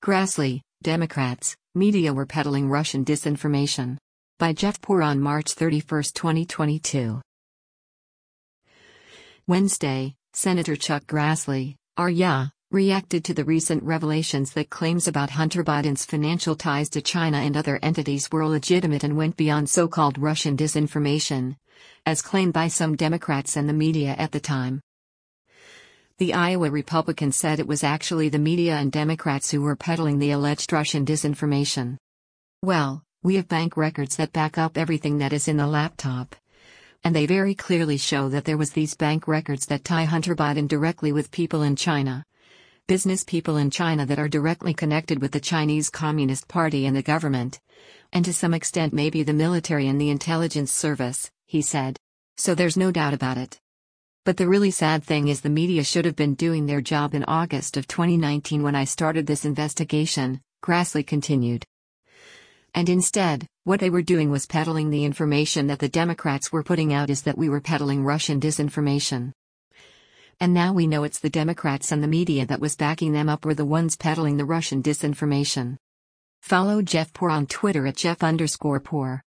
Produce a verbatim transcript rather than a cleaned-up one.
Grassley, Democrats, media were peddling Russian disinformation. By Jeff Poor on March thirty-first, twenty twenty-two. Wednesday, Senator Chuck Grassley, R Y, reacted to the recent revelations that claims about Hunter Biden's financial ties to China and other entities were legitimate and went beyond so-called Russian disinformation, as claimed by some Democrats and the media at the time. The Iowa Republican said it was actually the media and Democrats who were peddling the alleged Russian disinformation. Well, we have bank records that back up everything that is in the laptop. And they very clearly show that there was these bank records that tie Hunter Biden directly with people in China. Business people in China that are directly connected with the Chinese Communist Party and the government. And to some extent maybe the military and the intelligence service, he said. So there's no doubt about it. But the really sad thing is the media should have been doing their job in August of twenty nineteen when I started this investigation, Grassley continued. And instead, what they were doing was peddling the information that the Democrats were putting out is that we were peddling Russian disinformation. And now we know it's the Democrats and the media that was backing them up were the ones peddling the Russian disinformation. Follow Jeff Poor on Twitter at Jeff underscore Poor.